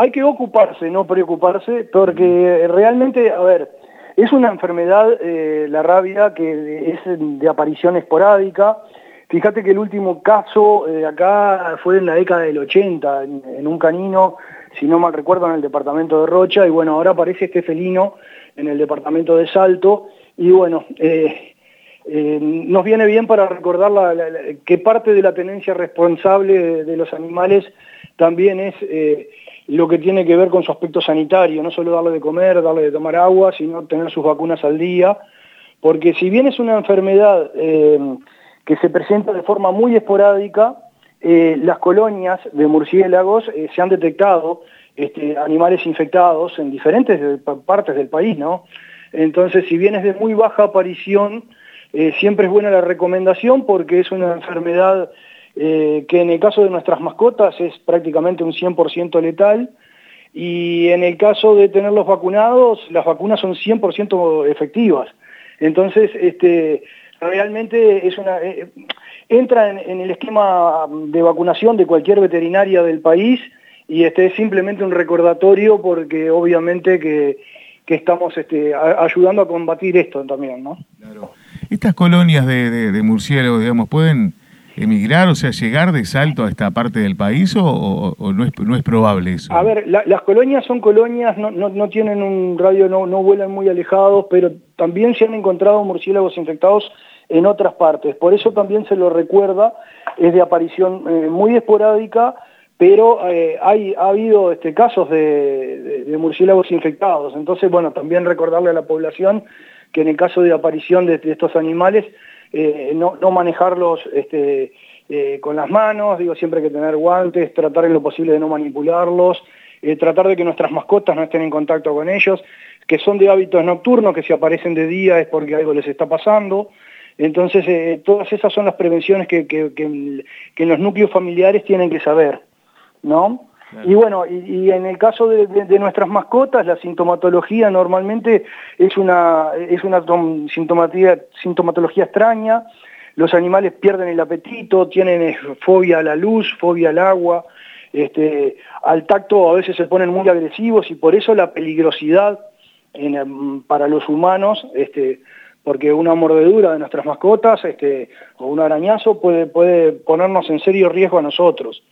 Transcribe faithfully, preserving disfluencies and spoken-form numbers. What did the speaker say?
hay que ocuparse, no preocuparse, porque realmente, a ver, es una enfermedad, eh, la rabia, que es de aparición esporádica. Fíjate que el último caso eh, acá fue en la década del ochenta, en, en un canino, si no mal recuerdo, en el departamento de Rocha, y bueno, ahora aparece este felino en el departamento de Salto, y bueno, eh, eh, nos viene bien para recordar la, la, la, que parte de la tenencia responsable de, de los animales también es eh, lo que tiene que ver con su aspecto sanitario, no solo darle de comer, darle de tomar agua, sino tener sus vacunas al día, porque si bien es una enfermedad eh, que se presenta de forma muy esporádica, eh, las colonias de murciélagos eh, se han detectado este, animales infectados en diferentes partes del país, ¿no? Entonces, si bien es de muy baja aparición, eh, siempre es buena la recomendación porque es una enfermedad eh, que en el caso de nuestras mascotas es prácticamente un cien por ciento letal, y en el caso de tenerlos vacunados, las vacunas son cien por ciento efectivas. Entonces, este, realmente es una, eh, entra en, en el esquema de vacunación de cualquier veterinaria del país, y este es simplemente un recordatorio porque obviamente que, que estamos este, a, ayudando a combatir esto también, ¿no? Claro. Estas colonias de, de, de murciélagos, digamos, ¿pueden emigrar, o sea, llegar de Salto a esta parte del país o, o, o no, es, no es probable eso? A ver, la, las colonias son colonias, no, no, no tienen un radio, no, no vuelan muy alejados, pero también se han encontrado murciélagos infectados en otras partes. Por eso también se lo recuerda, es de aparición eh, muy esporádica, pero eh, hay, ha habido este, casos de, de, de murciélagos infectados. Entonces, bueno, también recordarle a la población que en el caso de aparición de, de estos animales, eh, no, no manejarlos este, eh, con las manos, digo, siempre hay que tener guantes, tratar en lo posible de no manipularlos, eh, tratar de que nuestras mascotas no estén en contacto con ellos, que son de hábitos nocturnos, que si aparecen de día es porque algo les está pasando. Entonces, eh, todas esas son las prevenciones que, que, que, que en los núcleos familiares tienen que saber, ¿no? Claro. Y bueno, y, y en el caso de, de, de nuestras mascotas, la sintomatología normalmente es una, es una sintomatología, sintomatología extraña. Los animales pierden el apetito, tienen fobia a la luz, fobia al agua, este, al tacto a veces se ponen muy agresivos, y por eso la peligrosidad en, para los humanos, este, porque una mordedura de nuestras mascotas este, o un arañazo puede, puede ponernos en serio riesgo a nosotros.